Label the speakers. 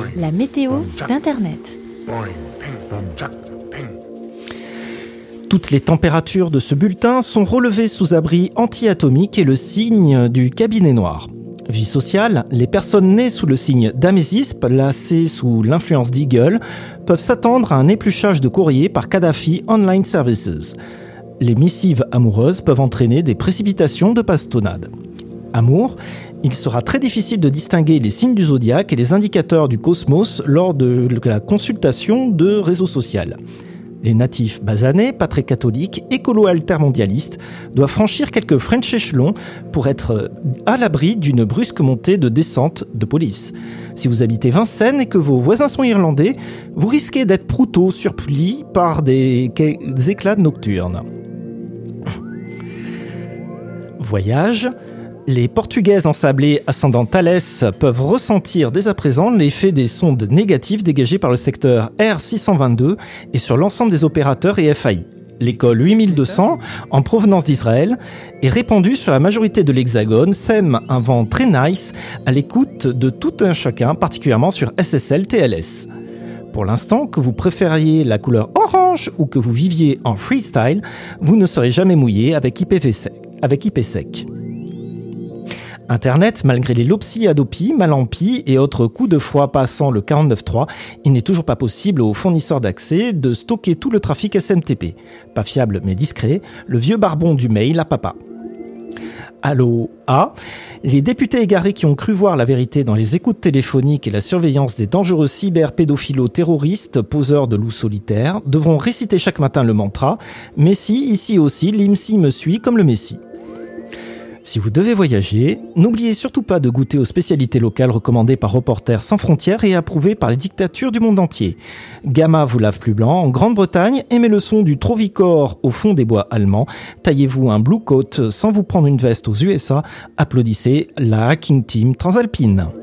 Speaker 1: La météo d'Internet.
Speaker 2: Toutes les températures de ce bulletin sont relevées sous abri anti-atomique et le signe du cabinet noir. Vie sociale, les personnes nées sous le signe d'Amésis, placées sous l'influence d'Eagle, peuvent s'attendre à un épluchage de courrier par Kadhafi Online Services. Les missives amoureuses peuvent entraîner des précipitations de bastonnade. Amour, il sera très difficile de distinguer les signes du zodiaque et les indicateurs du cosmos lors de la consultation de réseau social. Les natifs basanais, pas très catholiques, écolo-altermondialistes, doivent franchir quelques French échelons pour être à l'abri d'une brusque montée de descente de police. Si vous habitez Vincennes et que vos voisins sont irlandais, vous risquez d'être proutot surplis par des éclats nocturnes. Voyage. Les Portugaises ensablées ascendant Thalès peuvent ressentir dès à présent l'effet des sondes négatives dégagées par le secteur R622 et sur l'ensemble des opérateurs et FAI. L'école 8200, en provenance d'Israël, est répandue sur la majorité de l'Hexagone, sème un vent très nice à l'écoute de tout un chacun, particulièrement sur SSL TLS. Pour l'instant, que vous préfériez la couleur orange ou que vous viviez en freestyle, vous ne serez jamais mouillé avec IPsec. Internet, malgré les Lopsi, Adopi, Malampi et autres coups de froid passant le 49.3, il n'est toujours pas possible aux fournisseurs d'accès de stocker tout le trafic SMTP. Pas fiable mais discret, le vieux barbon du mail à papa. Allo A. Les députés égarés qui ont cru voir la vérité dans les écoutes téléphoniques et la surveillance des dangereux cyber-pédophilos-terroristes poseurs de loups solitaires devront réciter chaque matin le mantra « Messi, ici aussi, l'IMSI me suit comme le Messi ». Si vous devez voyager, n'oubliez surtout pas de goûter aux spécialités locales recommandées par Reporters sans frontières et approuvées par les dictatures du monde entier. Gamma vous lave plus blanc en Grande-Bretagne, aimez le son du Trovicor au fond des bois allemands, taillez-vous un Blue Coat sans vous prendre une veste aux USA, applaudissez la Hacking Team Transalpine.